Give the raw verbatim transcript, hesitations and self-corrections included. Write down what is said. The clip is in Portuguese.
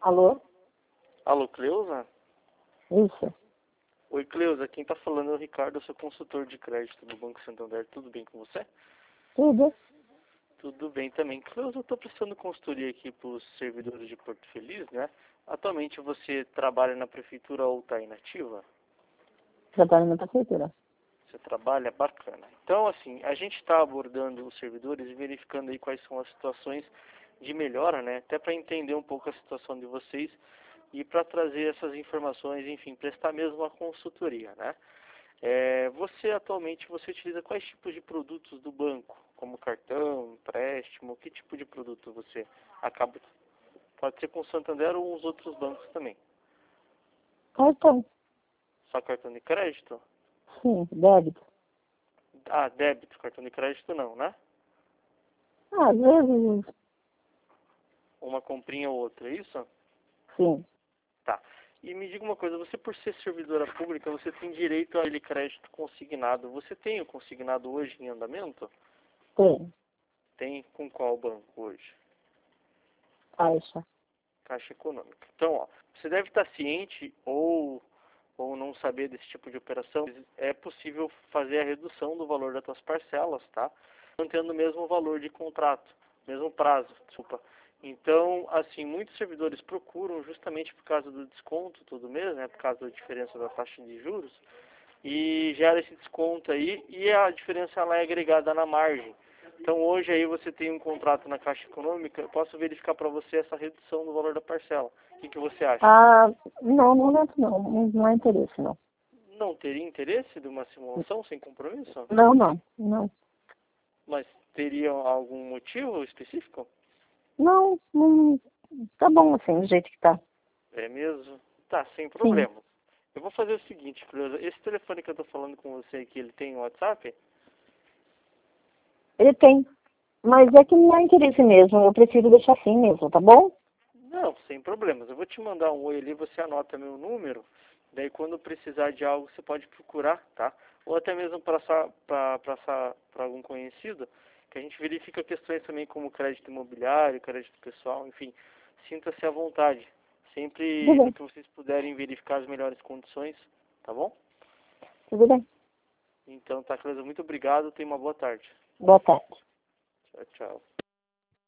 Alô? Alô, Cleusa? Isso. Oi, Cleusa. Quem tá falando é o Ricardo, eu sou consultor de crédito do Banco Santander. Tudo bem com você? Tudo? Tudo bem também. Cleusa, eu tô prestando consultoria aqui para os servidores de Porto Feliz, né? Atualmente você trabalha na prefeitura ou está inativa? Trabalho na prefeitura. Você trabalha? Bacana. Então, assim, a gente está abordando os servidores e verificando aí quais são as situações de melhora, né? Até para entender um pouco a situação de vocês e para trazer essas informações, enfim, prestar mesmo uma consultoria, né? É, você atualmente, você utiliza quais tipos de produtos do banco? Como cartão, empréstimo, que tipo de produto você acaba... Pode ser com o Santander ou os outros bancos também. Cartão. Só cartão de crédito? Sim, débito. Ah, débito, cartão de crédito não, né? Ah, às vezes, Uma comprinha ou outra, é isso? sim. Tá. E me diga uma coisa, você por ser servidora pública, você tem direito a aquele crédito consignado. Você tem o consignado hoje em andamento? Tem. Tem com qual banco hoje? Caixa. Caixa Econômica. Então, ó, você deve estar ciente ou, ou não saber desse tipo de operação. É possível fazer a redução do valor das suas parcelas, tá? Mantendo o mesmo valor de contrato, mesmo prazo, desculpa. Então, assim, muitos servidores procuram justamente por causa do desconto todo mês, né? Por causa da diferença da taxa de juros. E gera esse desconto aí e a diferença ela é agregada na margem. Então hoje aí você tem um contrato na Caixa Econômica, eu posso verificar para você essa redução do valor da parcela. O que, que você acha? Ah, não, no momento não. Não, não há interesse, não. Não teria interesse de uma simulação sem compromisso? Não, não. Não. Mas teria algum motivo específico? Não, não. Tá bom assim, do jeito que tá. É mesmo? Tá, sem Sim. problema. Eu vou fazer o seguinte, Cleusa, esse telefone que eu tô falando com você aqui, ele tem WhatsApp? Ele tem. Mas é que não há interesse mesmo. Eu prefiro deixar assim mesmo, tá bom? Não, sem problemas. Eu vou te mandar um oi ali, você anota meu número. Daí quando precisar de algo, você pode procurar, tá? Ou até mesmo passar para algum conhecido, que a gente verifica questões também como crédito imobiliário, crédito pessoal, enfim. Sinta-se à vontade. Tudo Sempre bem. que vocês puderem verificar as melhores condições, tá bom? Tudo bem. Então, tá, Cleusa, muito obrigado. Tenha uma boa tarde. Boa tarde. Tchau, tchau.